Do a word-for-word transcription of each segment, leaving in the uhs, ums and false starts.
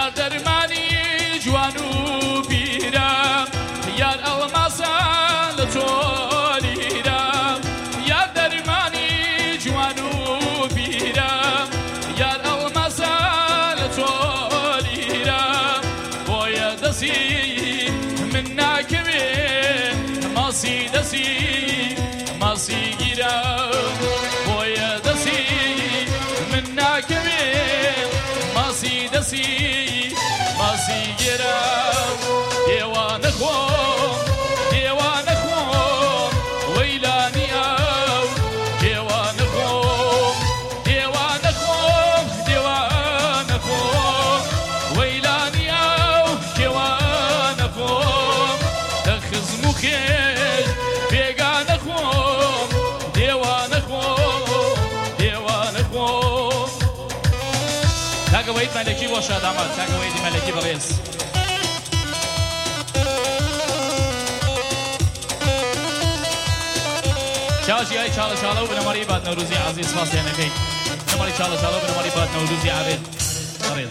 یار دەرمانی جوان و پیرە یار ئەڵماسە لە تۆلیرە یار دەرمانی جوان و پیرە یار ئەڵماسە لە تۆلیرە بۆیە دەسی من ناکەوێ ماسی دەسی ماسی گیرە بۆیە دەسی من ناکەوێ ماسی دەسی ماسی گیرە دێوانە خۆم دێوانە خۆم وەیلانی ئەو دێوانە خۆم دێوانە خۆم دێوانە خۆم وەیلانی ئەو دێوانە خۆم دەخزم و خێش بێگانە خۆم دێوانە خۆم دێوانە خۆم کاکە وەید مەلەکی بۆ شادامات کاکە وەیدی مەلەکی بەڕێز چاوشی ئای چاڵە چاڵە و بنەمەڕی بات نەوروزی عەزیز سپاسیانەکەی بنەمەڕی چاڵە چاڵە و بنەمەڕی بات نەوروزی عەبێد بەڕێز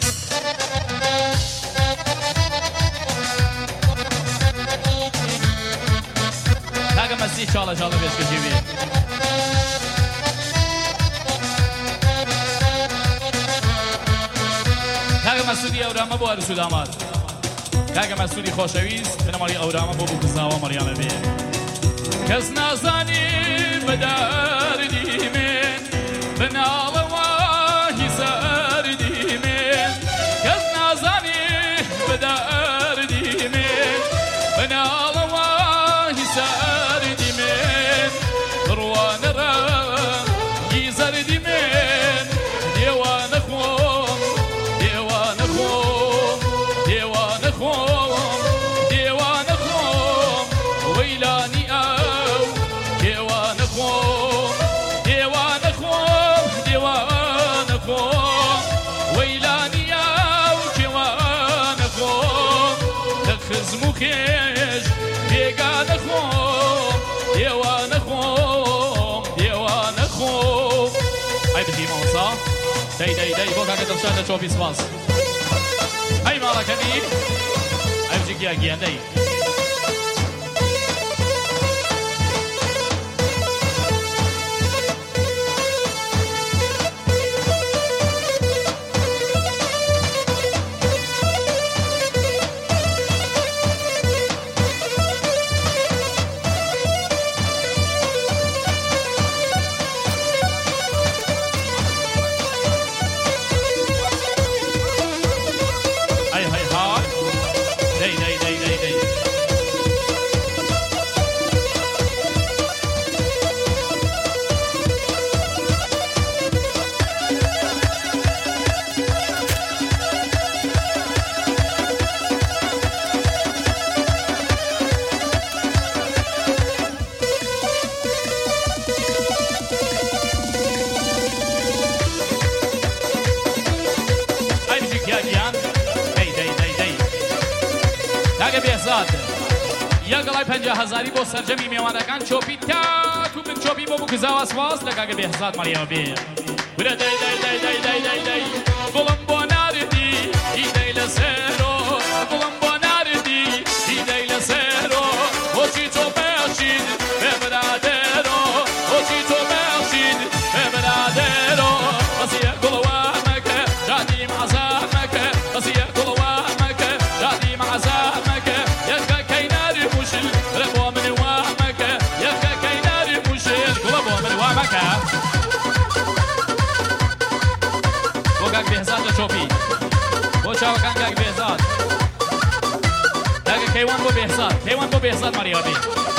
کاکە مەسی چاڵە چاڵە بێشکەشی بێ کاکە مەسوودی ئەورامە بۆ هەرسوو داماد کاکە مەسوودی خۆشەویست بنەمەڕی ئەورامە بۆ بوو کزاوە مەڕیامە بێ کەس نازانی بەداردی من بناڵەوە هیساردی من کەس نازانی بەداردی من بناڵەوە هیساردی من بڕوانە ڕەنگی زەردی من دێوانە خۆم دێوانە خۆم دێوانە خۆم دێوانە خۆم وەیلانی ئەو دێوانە خۆم دێوانە خۆم دێوانە خۆم وەیلانی ئەو دێوانە خۆم دەخزم و خێش بێگانە خۆم دێوانە خۆم دێوانە خۆم ئەی بزی مامۆستا دەی دەی دەی بۆ کاکە دڵشاد لە چۆپی سپاس ئەی ماڵەکەنی ئەی بچی گیا گیاندەی یەگەڵای پەنجا هەزاری بۆ سەرجەمی میێوانەکان چۆپی تاک و من چۆپی بۆ بکوزاوە سپاس لە کاکە بێهزاد مەریەوە بێ ورە دەی دەی دەی دەی دەی دەی دەی گوڵم بۆ ناردی هیدەی لەسێرۆ گوڵم بۆ ناردی هیدەی لەسێرۆ بۆچی تۆ بەخشید بێ برادێرۆ بۆچی تۆ بەخشید بێ برادێرۆ بەسیە گوڵەوە مەکە شادی مەعزا مەکە بەسیە گوڵەوە مەکە شادی مەعزا مەکە یەکەکەی ناری موشل رە بۆ من وا مەکە یەکەکەی ناری موشل گوڵە بۆ من وا مەکە بۆ کاک بێهزاد لە چۆپی بۆ چاوەکان کاک بێهزاد کاکە کەیوان بۆ بێهزاد کەیوان بۆ بێهزاد مەریەوە بێ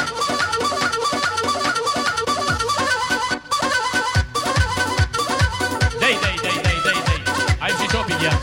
دەی دەی دەی دەی دەی دەی ئایسی چۆپی گیان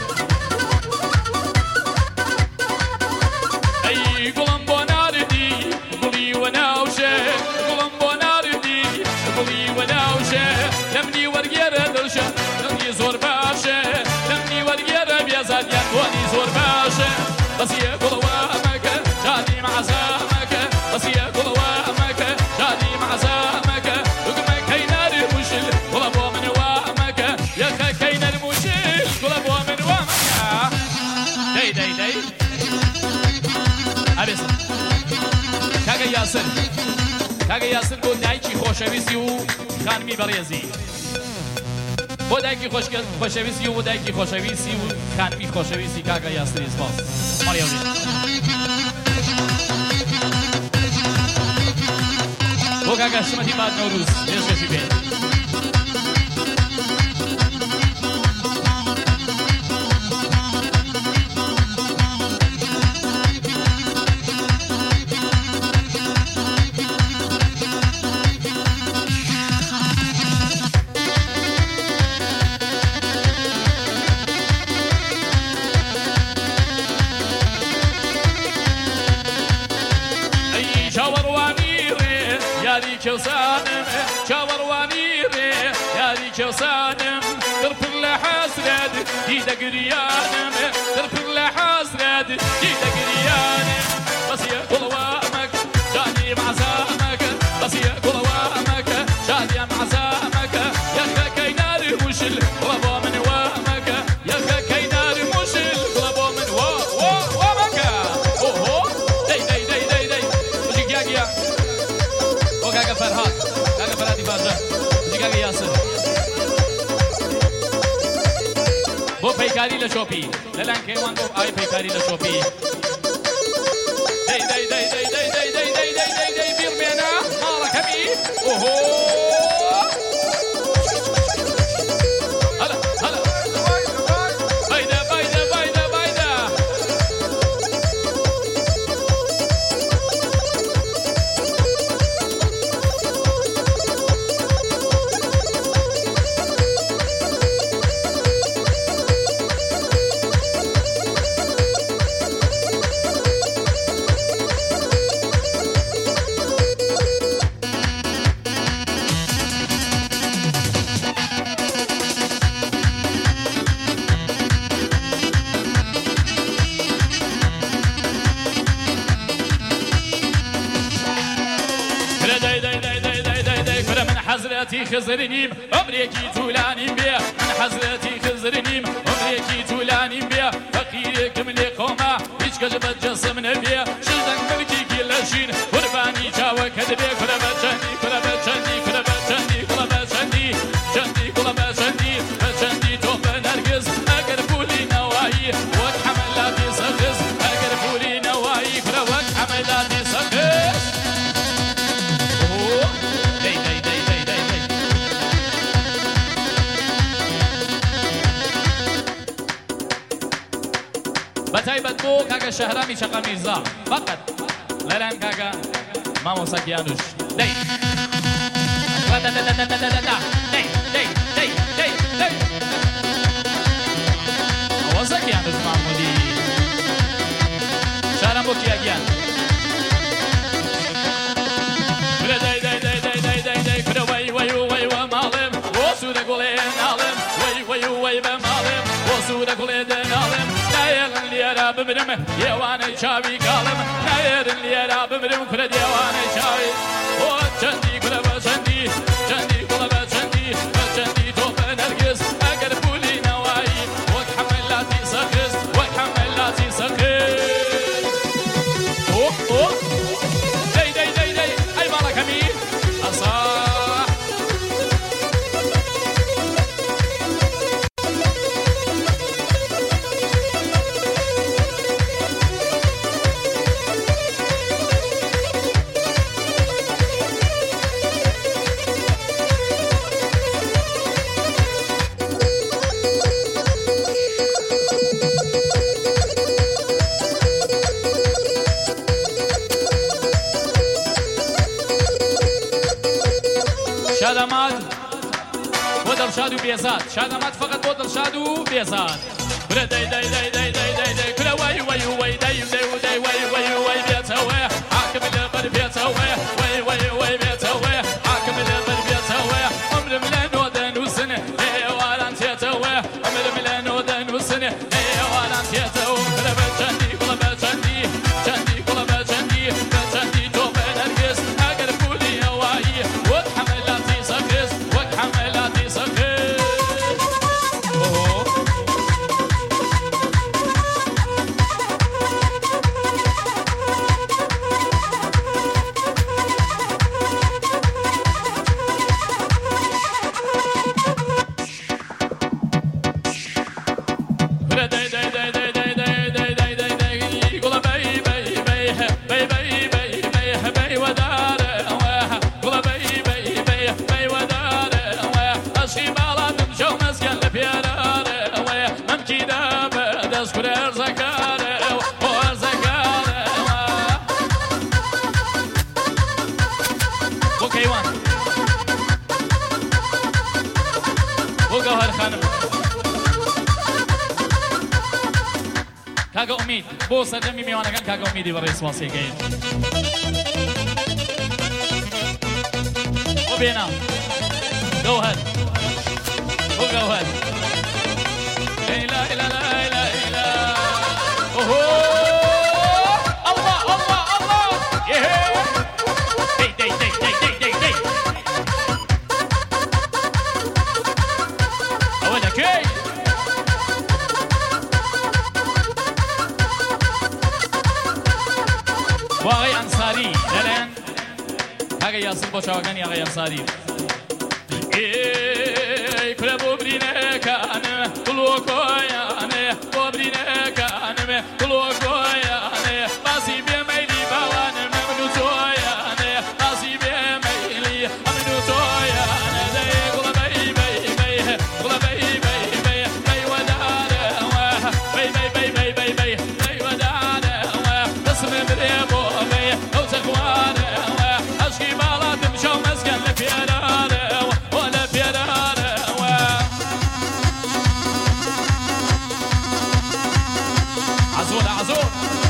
ئەی گوڵم بۆ ناردی گوڵی وە ناوشێ گوڵم بۆ ناردی گوڵی وە ناوشێ لەمنی وەرگێرە دڵشە دڵنی زۆر باشە لەمنی وەرگێرە بێزادیان بۆنی زۆر باشە بەسیە گوڵەوە مەکە شادی مەعزا مەکە بەسیە گوڵەوە مەکە شادی مەعزا مەکە دوگمەکەی ناری موشل گوڵە بۆ من وا مەکە یەکەکەی نەرموشل گوڵە بۆ من وا مەکە یاسر کاگە یاسر بۆ دایکی خۆشەویستی و خانمی بەڕێزی بۆ دایکی خۆشەویستی و بۆ دایکی خۆشەویستی و خانمی خۆشەویستی کاگە یاسری سپاس مەڕیاوی بۆ کاگە شمەتی باد نەوروز پێشکەشی بێت كوسانم شاورواني ري ياري كوسانم ترفر لحسرد ديدا قريانم ترفر لحسرد ديدا قريانم بس يا كل وامك جاني معزامك بس يا كل وامك جاني معزامك يا خكي نار مشل طلبوا من وامك يا خكي نار مشل طلبوا من وا وا وامك اوه دي دي دي دي دي وجيك يا يا كاكا فرهاد كاكا فرهادي باجا جي كاكا ياسر بو پیکاری لشوپی للان کیوان بو آی پیکاری لشوپی دی دی دی دی دی دی دی دی دی دی دی بیر بینا مالا کمی اوهو هلا هلا بایده بایده بایده بایده حزرتي خزرنيم عمريكي تولانيم بيا من حزرتي خزرنيم عمريكي تولانيم بيا فقيرك من قوما هيش كجبت جسم نبيا شلدك ملكي كلاشين قرباني جاوا كدبي كلبا جندي كلبا جندي كلبا جندي كلبا جندي جندي كلبا جندي جندي توب نرجس اگر فولي نواي وقت حملاتي سخز اگر فولي نواي كل وقت حملاتي سخز بتايبت بو كاكا شهرامي شقا ميرزا فقط لران كاكا مامو ساكيانوش دي دا دا دا دا دا دا دا دي دي دي دي دي مامو ساكيانوش مامو دي شهرام بو كياكيان كرا دي دي دي دي دي دي دي كرا وي وي وي ومالم وسودا قولين عالم وي وي وي بمالم وسودا قولين عالم نايرن ليرا بمرم يواني شاوي قالم نايرن ليرا بمرم كرد يواني شاوي وجندي كلبا جندي جندي كلبا جندي جندي توب نرجس اگر بولي نواي وتحملاتي سخز وتحملاتي سخز اوه اوه دي دي دي دي اي بالا كمين اصاح شادمات بودل شادو بيزات شادمات فقط بودل شادو بيزات كره داي داي داي داي داي داي داي كره واي واي واي داي داي داي واي واي واي بيتوي حاكم البر بيتوي واي واي واي بيتوي حاكم البر بيتوي عمر ملان ودن وسنه اي واران تيتوي عمر ملان ودن وسنه اي واران تيتوي كره بجندي كره بجندي جندي كره بجندي بجندي توب نرجس اگر بولي واي وتحملاتي سخز وتحملاتي سخز اوه جوهر خانم کاگە ئومید بۆ سەرجەمی میوانەکان کاگە ئومیدی بەڕێز واسێگەین بۆ بێنە جوهر بۆ جوهر لا لا لا لا لا اوهو الله الله الله يه دي دي دي دي دي دي اولا كي واغي انصاري لالان هاگه یاسر با چاوگانی آغای انصاری ای کل ببرینه کانم کلو کویانه ببرینه کانم کلو کویانه باسی بیمیلی باوانم منو تویانه باسی بیمیلی منو تویانه دی کل بی بی بی کل بی بی بی بی وداره بی بی بی بی بی بی بی وداره بسم بریبو بی او تخواره عشقی بالاتم شو مسکن لپیراره ولا پیراره عزول عزول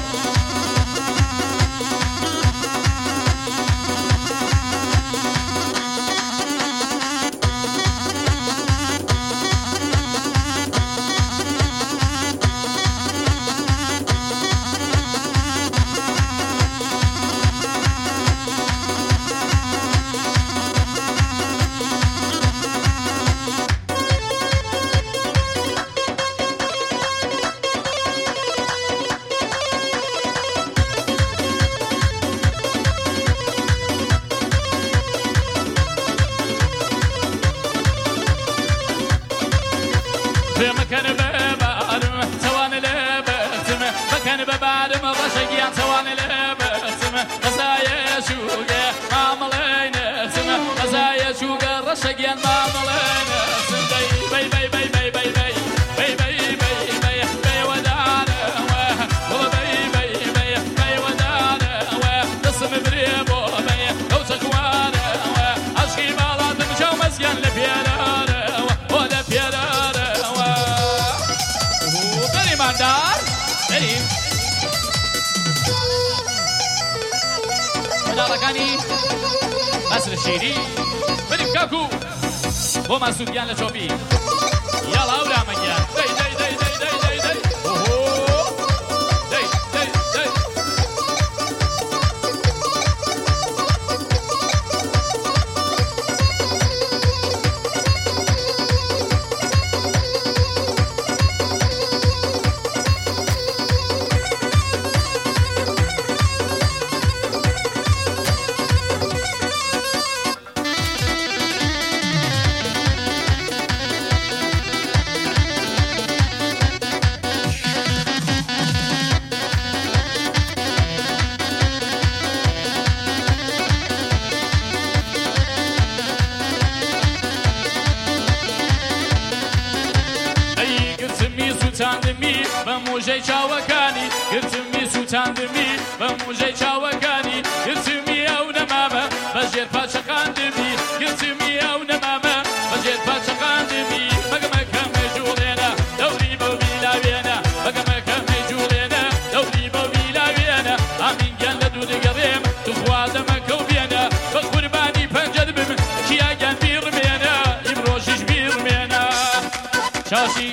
مكان ببارم سوان لبسم مكان ببارم رشقيان سوان لبسم غزايا شوقة معاملين اقسم غزايا شوقة رشقيان معاملين اقسم بي بي بي بي بي بي بي بي بي بي بي ودانا والله بي بي بي بي ودانا قسم بريبو بي او تكوانا عشقي بالات مشو مسكن لبيرارا ولا بيرارا دار بریم مدارەکانی ئەسر شیری بریم کاکو بۆ ماسوودیان لە چۆپی یاڵا ئەورامەگیان دەی دەی دەی دەی دەی دەی دەی ئۆهۆ دەی دەی دەی سوتاندمی بموجه چاوکانی گرتمی سوتاندمی بموجه چاوکانی گرتمی او نمامه بجیر پاچقاندمی گرتمی او نمامه بجیر پاچقاندمی مگم کم جولینا دوری بو بیلاوینا مگم کم جولینا دوری بو بیلاوینا امین گل دود گریم تو خوادم کوبینا بقربانی پنجد بم کیا گن بیرمینا امروزش بیرمینا شاشی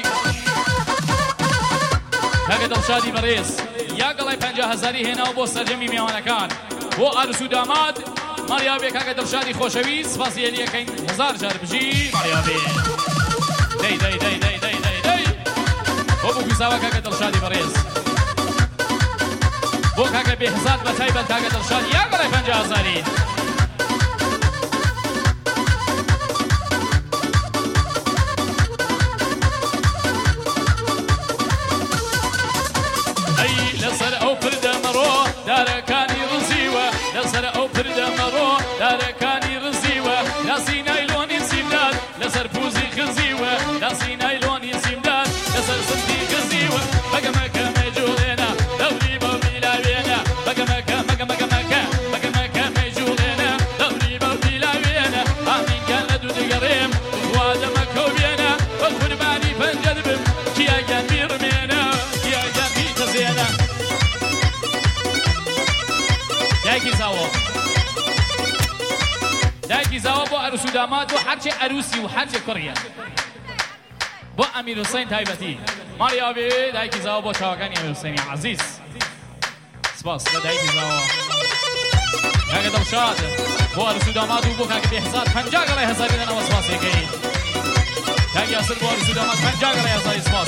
کاگە دڵشادی بەڕێز یا گەڵای پەنجا هەزاری هێناوە بۆ سەرجەمی میوانەکان بۆ ئارس و داماد ماریا بێ کاگە دڵشادی خۆشەویست سپاسی هێنیەکەین هەزار جار بژی ماریا بێ دەی دەی دەی دەی دەی دەی دەی بۆ بووکویزاوە کاگە دڵشادی بەڕێز بۆ کاگە بێهزاد بە تایبەت کاگە دڵشادی یا گەڵای پەنجا هەزاری لسر او پرده مرو دارکانی رزیوه لسر او پرده مرو دارکانی رزیوه لاسی نایلونی سیمداد لسر پوزی خزیوه لاسی نایلونی سیمداد لسر سندی خزیوه مگه مگه مجولینا دوری با بیلاوینا مگه مگه مگه مگه مگه مگه مگه مجولینا دوری با بیلاوینا آمین کن لدو دگریم خواد مکوبینا و عروس و داماد و هرچه عروسی و هرچه کڕیە بۆ ئەمیر حوسێن تایبەتی ماڵی ئاوێ دایکی زاوە بۆ چاوەکانی ئەمیر حوسێنی عەزیز سپاس لە دایکی زاوە کاکە دڵشاد بۆ عروس و داماد و بۆ کاکە بێهزاد پەنجا گەڵای هەزاری دەنەوە سپاسێکەی کاکی یاسر بۆ عروس و داماد پەنجا گەڵای هەزاری سپاس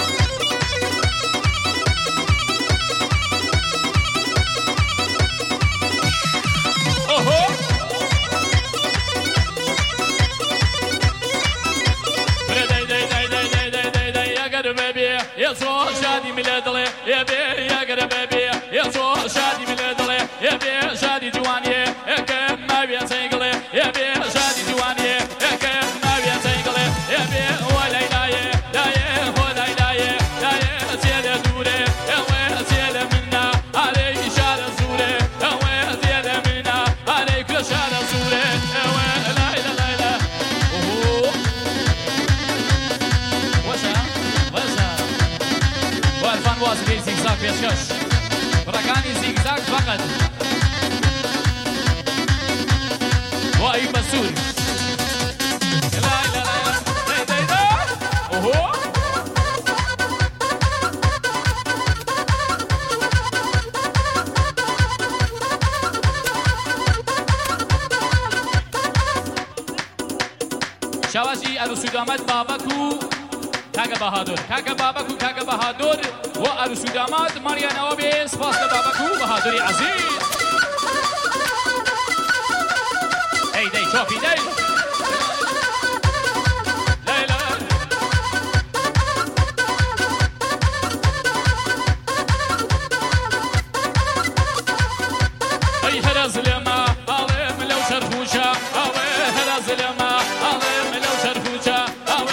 يا صو شادي ميلادلي يا بي يا قربابي يا صو شادي ميلادلي يا بي شادي جواني يا كم ما بي سينغلي يا بي شادي جواني يا كم ما بي سينغلي يا بي ولا لاي لاي ولا لاي لاي سيل دوري يا وين سيل منا علي شال زوري يا وين سيل منا علي كل شال زوري يا وين لا لا لا لا اوه وشا وشا والفان واسقي زيكزاك بيشكش بركاني زيكزاك فقط واي مسؤول لا لا لا لا لا لا اوه شواشي عروس و داماد بابکو کاکە بەهادۆر کاکە بابک و کاکە بەهادۆر و عروس و داماد ماریانەوە بێ سپاس لە بابک و بەهادۆری عەزیز دەی دەی چۆپی دەی ئەی هەرە زلێمە ئاڵێم لەو شەرخوشە ئەوێ هەرە زلێمە ئاڵێم لەو شەرخوشە ئەوێ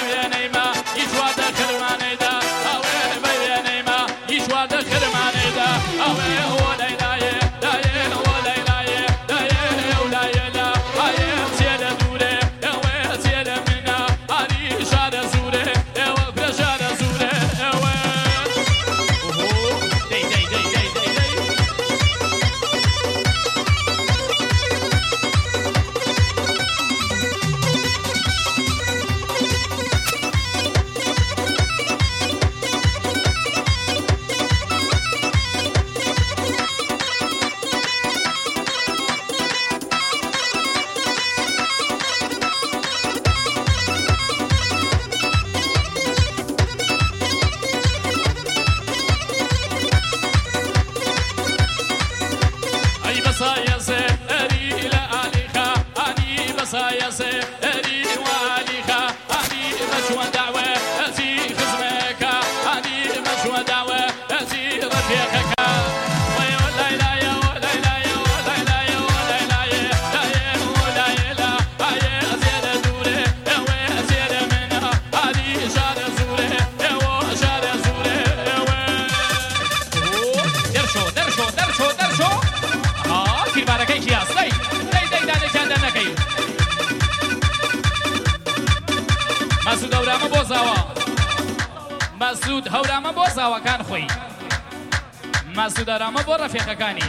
مەسعود هەورامە بۆ زاوە مەسعود هەورامە بۆ زاوەکان خۆی مەسعود هەورامە بۆ ڕەفیقەکانی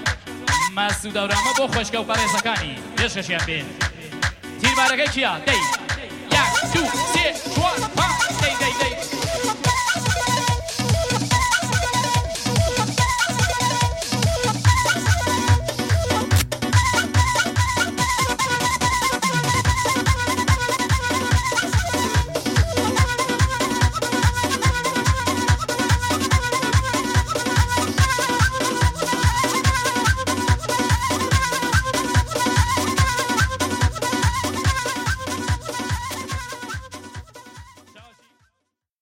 مەسعود هەورامە بۆ خۆشکە و پەرێزەکانی پێشکەشیان بێن تیربارەکەی چییە؟ دەی